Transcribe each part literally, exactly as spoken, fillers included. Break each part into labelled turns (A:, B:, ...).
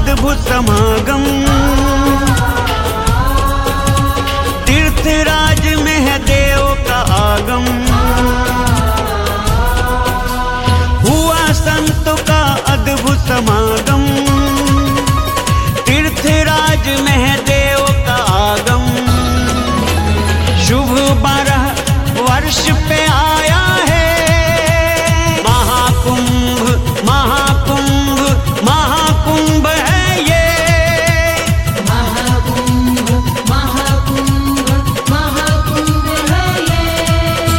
A: अद्भुत समागम। तीर्थराज में है देव का आगम, हुआ संत का अद्भुत समागम। तीर्थराज में है देव का आगम, शुभ बारह वर्ष पे आया है महाकुंभ। महाकुंभ महाकुंभ है ये,
B: महाकुंभ महाकुंभ महाकुंभ है ये।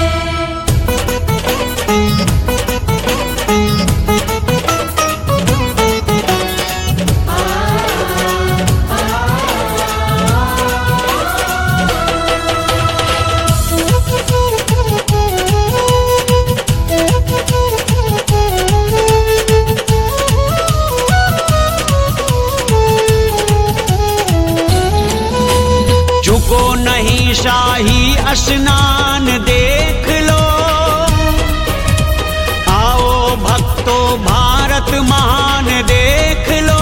A: चुको नहीं शाही स्नान देख लो, आओ भक्तों भारत महान देख लो।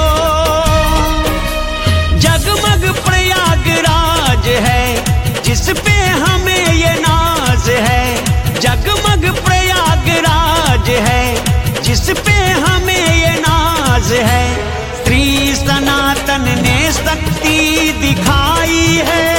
A: जगमग प्रयागराज है जिस पे हमें ये नाज है, जगमग प्रयागराज है जिस पे हमें ये नाज है। श्री सनातन ने शक्ति दिखाई है,